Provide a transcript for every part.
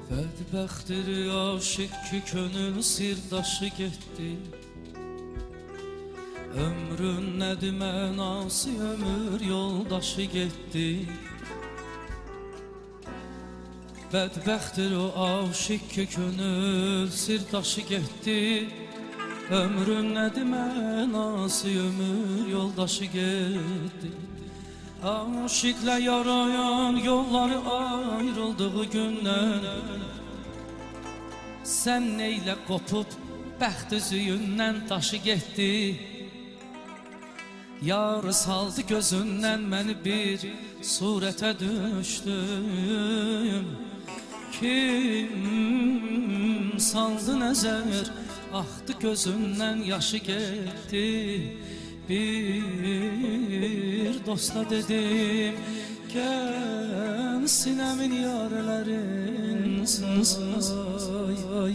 Bədbəxtdir aşıq ki könül sirdaşı getdi. Ömrün nədir mənası, ömür yoldaşı getdi. Bədbəxtdir o aşıq ki könül sirdaşı getdi. Ömrün nədir mənası, ömür yoldaşı getdi. Aşıqla yarayan yolları ayrıldığı gündən sən neylə qopub bəxt üzüyündən daşı getdi. Yarı saldı gözündən məni bir surətə düşdüm. Kim saldı nəzər, axdı gözündən yaşı getdi. Bir dosta dedim, gel sinemin yarelerin say.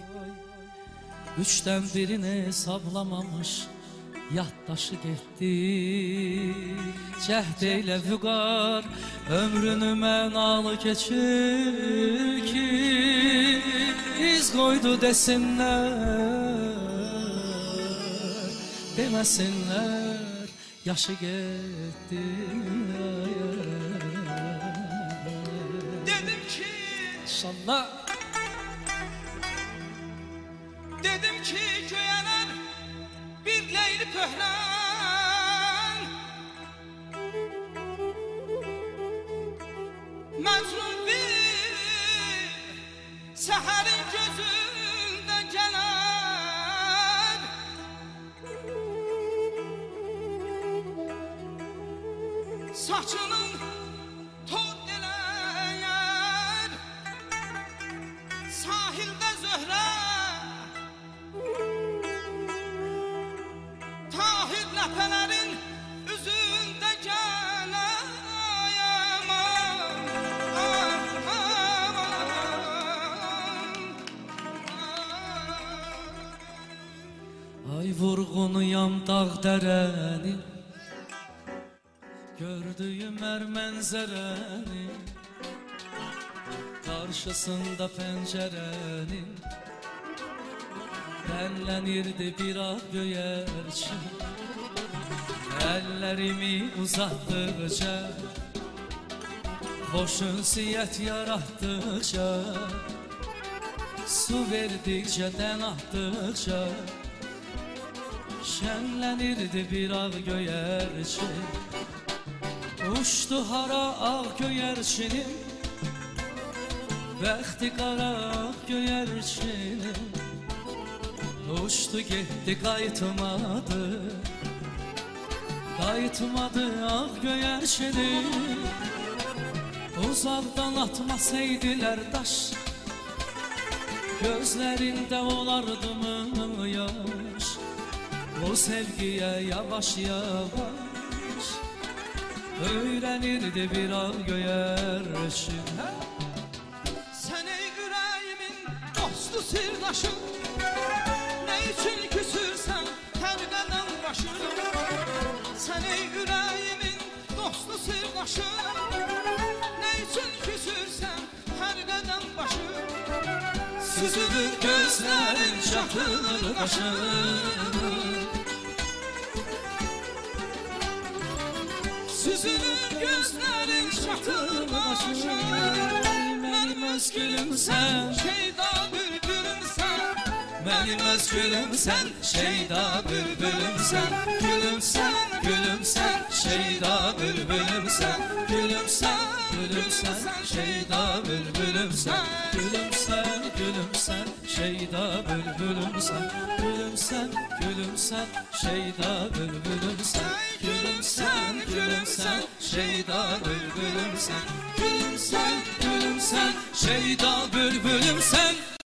Üçten birini hesablamamış yaddaşı getdi. Cəhd eylə vüqar, ömrünü mənalı keçir ki iz qoydu desinlər, deməsinlər yaşı getdi. Dedim ki İnşallah. Dedim ki göyələr bir leyli pöhrən, Məcnun bir səhərin gözündə gələr. Saçının tod eləyər, sahildə zöhrə Tahir ləpələrin üzündə gələr. Ay vurğunuyam dağ dərəni, gördüyüm hər mənzərəni, qarşısında pəncərənin bənlənirdi bir ağ göyərçin. Əllərimi uzatdıqca, xoş ünsiyyət yaratdıqca, su verdikcə, dən atdıqca, şənlənirdi bir ağ göyərçin. Uçdu hara ağ göyərçinim, bəxti qara ağ göyərçinim. Uçdu getdi qayıtmadı, qayıtmadı ağ göyərçinim. Uzaqdan atmasaydılar daş, gözlərində olardımı yaş. O sevgiyə yavaş yavaş öyrənirdi bir ağ göyərçin. Sən ey ürəyimin dostu sirdaşım, nə üçün küsürsən hər qədəm başım? Sən ey ürəyimin dostu sirdaşım, nə üçün küsürsən hər qədəm başım? Süzülür gözlərin, çatılır qaşın, süzülür gözlərin, çatılır qaşın. Mənim öz gülümsən, şeyda bülbülümsən, mənim öz gülümsən, şeyda bülbülümsən. Gülümsən, gülümsən, şeyda bülbülümsən. Gülümsən, gülümsən, şeyda bülbülümsən. Gülümsən, gülümsən, şeyda bülbülümsən. Gülümsən, gülümsən, şeyda bülbülümsən. Gülümsən, gülümsən, şeyda bülbülümsən. Gülümsən, gülümsən, şeyda bülbülümsən.